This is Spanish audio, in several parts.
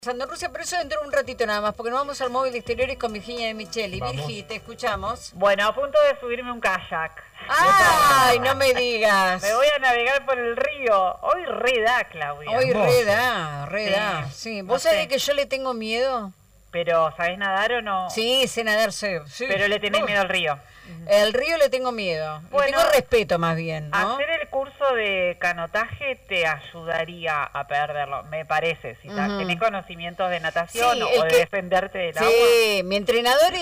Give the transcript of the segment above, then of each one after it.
En Rusia, pero eso dentro de un ratito nada más, porque nos vamos al móvil de exteriores con Virginia de Micheli. Vamos. Virgi, te escuchamos. Bueno, a punto de subirme a un kayak. ¡Ay, no me digas! Me voy a navegar por el río. Hoy re da, Claudia. Hoy Hermoso. re da. Sí. ¿Vos No sabés sé. que yo le tengo miedo? Pero, ¿sabés nadar o no? Sí, sé nadar, sé. Sí. Pero le tenés miedo al río. El río le tengo miedo. Bueno, le tengo respeto más bien, ¿no? Hacer el curso de canotaje te ayudaría a perderlo, me parece. Si tenés conocimientos de natación Sí, o de defenderte del agua. Sí, mi entrenador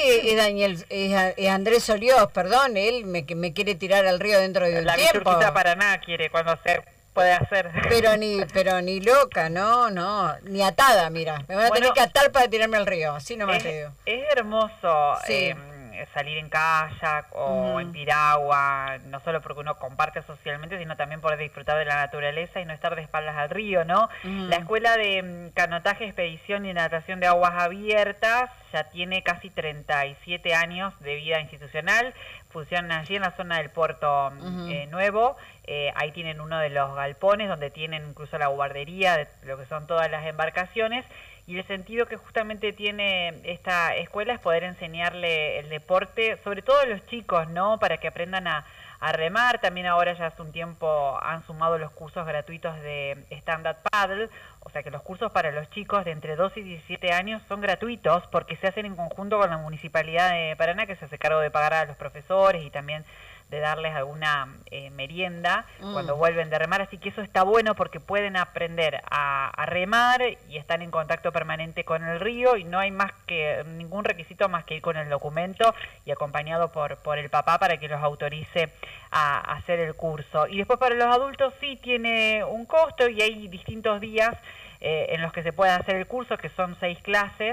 es Andrés Olioz, perdón, él me quiere tirar al río dentro de un La tiempo. Bichurquita Paraná quiere cuando se puede hacer. Pero ni loca, no, ni atada, mira. Me van a tener que atar para tirarme al río, así nomás te digo. Es hermoso Sí. salir en kayak o en piragua, no solo porque uno comparte socialmente, sino también por disfrutar de la naturaleza y no estar de espaldas al río, ¿no? La Escuela de Canotaje, Expedición y Natación de Aguas Abiertas ya tiene casi 37 años de vida institucional, funcionan allí en la zona del Puerto Nuevo, ahí tienen uno de los galpones donde tienen incluso la guardería de lo que son todas las embarcaciones. Y el sentido que justamente tiene esta escuela es poder enseñarle el deporte, sobre todo a los chicos, ¿no? Para que aprendan a remar. También ahora ya hace un tiempo han sumado los cursos gratuitos de stand-up paddle, o sea que los cursos para los chicos de entre 12 y 17 años son gratuitos porque se hacen en conjunto con la Municipalidad de Paraná, que se hace cargo de pagar a los profesores y también de darles alguna merienda cuando vuelven de remar, así que eso está bueno porque pueden aprender a remar y están en contacto permanente con el río y no hay más que ningún requisito más que ir con el documento y acompañado por el papá para que los autorice a hacer el curso. Y después para los adultos sí tiene un costo y hay distintos días en los que se puede hacer el curso, que son 6 clases,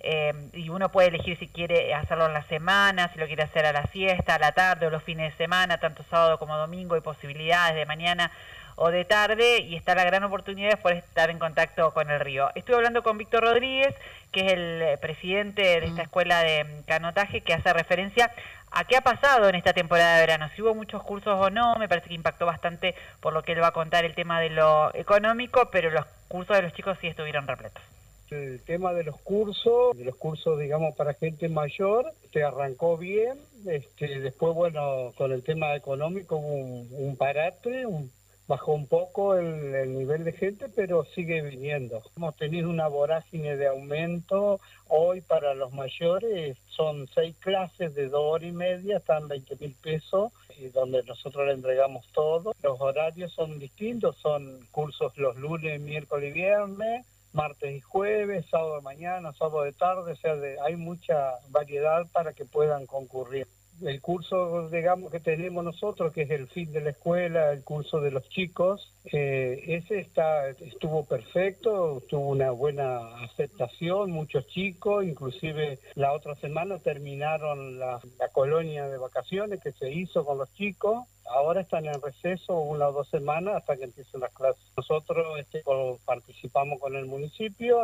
y uno puede elegir si quiere hacerlo en la semana, si lo quiere hacer a la siesta, a la tarde o los fines de semana, tanto sábado como domingo, hay posibilidades de mañana o de tarde, y está la gran oportunidad de poder estar en contacto con el río. Estuve hablando con Víctor Rodríguez, que es el presidente de esta escuela de canotaje, que hace referencia a qué ha pasado en esta temporada de verano, si hubo muchos cursos o no. Me parece que impactó bastante por lo que él va a contar el tema de lo económico, pero los cursos de los chicos sí estuvieron repletos. El tema de los cursos, digamos, para gente mayor, arrancó bien. Después, bueno, con el tema económico hubo un parate, bajó un poco el nivel de gente, pero sigue viniendo. Hemos tenido una vorágine de aumento. Hoy para los mayores son 6 clases de 2 horas y media, están 20.000 pesos, y donde nosotros le entregamos todo. Los horarios son distintos, son cursos los lunes, miércoles y viernes, martes y jueves, sábado de mañana, sábado de tarde, o sea, hay mucha variedad para que puedan concurrir. El curso, digamos, que tenemos nosotros, que es el fin de la escuela, el curso de los chicos, ese estuvo perfecto, tuvo una buena aceptación, muchos chicos, inclusive la otra semana terminaron la colonia de vacaciones que se hizo con los chicos. Ahora están en receso 1 o 2 semanas hasta que empiecen las clases. Nosotros participamos con el municipio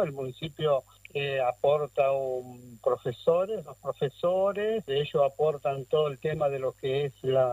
aporta los profesores, ellos aportan todo el tema de lo que es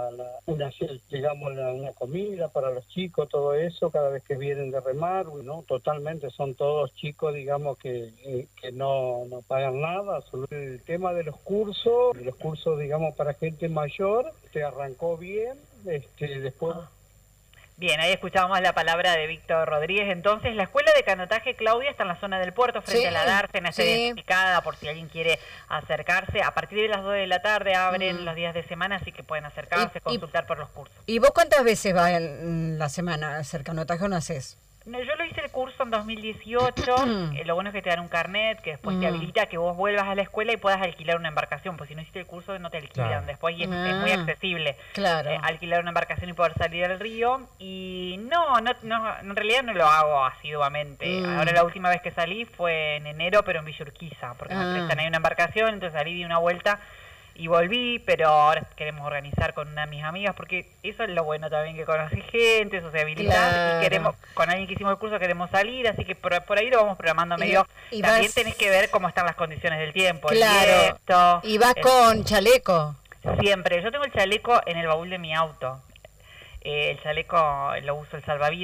una comida para los chicos, todo eso, cada vez que vienen de remar, ¿no? Totalmente son todos chicos, digamos, que no pagan nada. El tema de los cursos, digamos, para gente mayor, arrancó bien. Después... Bien, ahí escuchábamos la palabra de Víctor Rodríguez. Entonces, la escuela de canotaje, Claudia, está en la zona del puerto, frente a la Dársena, está identificada por si alguien quiere acercarse. A partir de las 2 de la tarde abren los días de semana, así que pueden acercarse, consultar por los cursos. ¿Y vos cuántas veces vas en la semana a hacer canotaje o no haces? No, yo lo hice el curso en 2018, lo bueno es que te dan un carnet que después te habilita que vos vuelvas a la escuela y pueas alquilar una embarcación, pues si no hiciste el curso no te alquilan después y es muy accesible alquilar una embarcación y poder salir al río. Y no, en realidad no lo hago asiduamente. Ahora la última vez que salí fue en enero, pero en Villa Urquiza, porque me prestan ahí una embarcación, entonces salí, di una vuelta y volví, pero ahora queremos organizar con una de mis amigas, porque eso es lo bueno también, que conocí gente, sociabilidad, y queremos, con alguien que hicimos el curso queremos salir, así que por ahí lo vamos programando medio. También tenés que ver cómo están las condiciones del tiempo, el viento. ¿Y vas con chaleco? Siempre, yo tengo el chaleco en el baúl de mi auto. El chaleco lo uso, el salvavidas,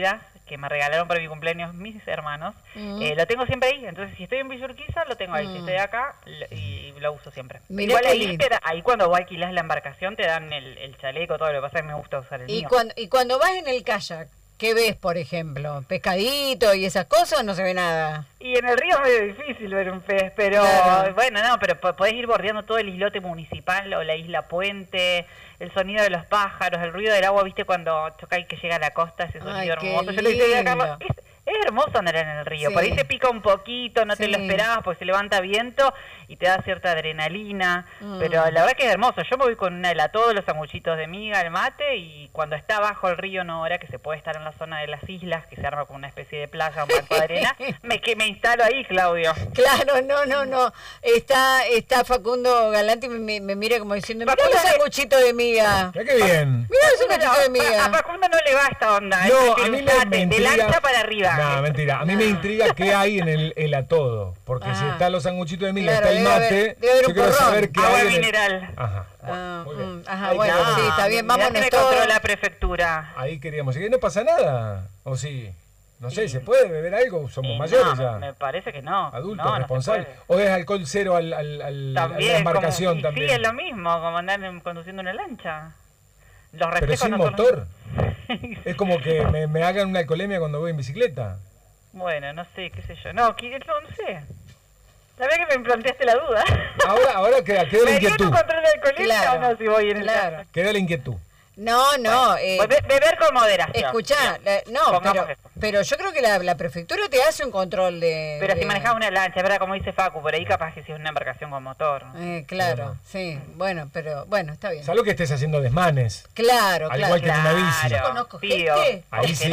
que me regalaron para mi cumpleaños mis hermanos, lo tengo siempre ahí. Entonces, si estoy en Villa Urquiza, lo tengo ahí. Si estoy acá, y lo uso siempre. Mirá Igual qué ahí cuando vos alquilás la embarcación, te dan el chaleco, todo. Lo que pasa es que me gusta usar el mío. Y cuando vas en el kayak, ¿qué ves, por ejemplo? ¿Pescadito y esas cosas o no se ve nada? Y en el río es medio difícil ver un pez, pero claro. bueno, no, pero podés ir bordeando todo el islote municipal o la isla Puente, el sonido de los pájaros, el ruido del agua, ¿viste? Cuando choca y que llega a la costa, ese sonido hermoso. Yo le decía a Carlos, es hermoso andar en el río, por ahí se pica un poquito, no te lo esperabas porque se levanta viento y te da cierta adrenalina, pero la verdad que es hermoso. Yo me voy con una helatodo, los sanguchitos de miga, el mate, y cuando está bajo el río, no ahora que se puede estar en la zona de las islas, que se arma con una especie de playa, un banco de arena, me instalo ahí, Claudio. Claro, no. Está Facundo Galante y me mira como diciendo, mirá el sanguchito de miga. Mirá qué bien. Mirá el sanguchito de miga. A Facundo no le va esta onda. No, a mí me de lancha para arriba. No, mentira. A mí me intriga qué hay en el helatodo. Porque si están los sanguchitos de miga, claro, está el mate, debe haber yo un quiero porrón. saber qué Agua hay mineral. Ajá. Bueno, muy bien. Bueno, sí, está bien, vámonos me todos. controló la prefectura. Ahí queríamos seguir. ¿No pasa nada? ¿O sí? No sé, ¿se puede beber algo? Somos mayores ya. Me parece que no. Adultos, responsables. ¿O es alcohol cero a la embarcación también? Sí, es lo mismo, como andar conduciendo una lancha. Los pero sin motor. Es como que me hagan una alcoholemia cuando voy en bicicleta. Bueno, no sé, qué sé yo. No sé. La verdad que me planteaste la duda. Ahora queda la inquietud. ¿Me control de alcoholemia o no si voy en el carro? Queda la inquietud. No. Beber con moderación. Escuchá, pero yo creo que la prefectura te hace un control de... Pero si manejás una lancha, ¿verdad? Como dice Facu, por ahí capaz que si es una embarcación con motor. Claro, sí. Bueno, está bien. Salvo que estés haciendo desmanes. Claro, al igual que en una bici. Yo conozco gente. Ahí sí.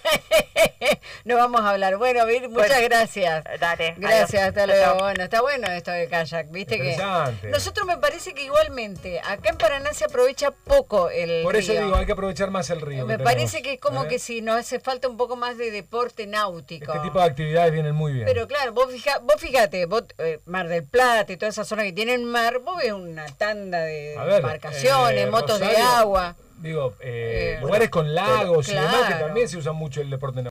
No vamos a hablar. Bueno, Vir, muchas gracias. Dale. Gracias, adiós. hasta luego. Bueno, está bueno esto de kayak, ¿viste? Que nosotros me parece que igualmente, acá en Paraná se aprovecha poco el Por eso río. digo, hay que aprovechar más el río. Me parece que es como que si nos hace falta un poco más de deporte náutico. Este tipo de actividades vienen muy bien. Pero claro, vos fíjate, Mar del Plata y toda esa zona que tienen mar, vos ves una tanda de embarcaciones, motos de agua. Digo, lugares con lagos y demás que claro. también se usa mucho el deporte náutico.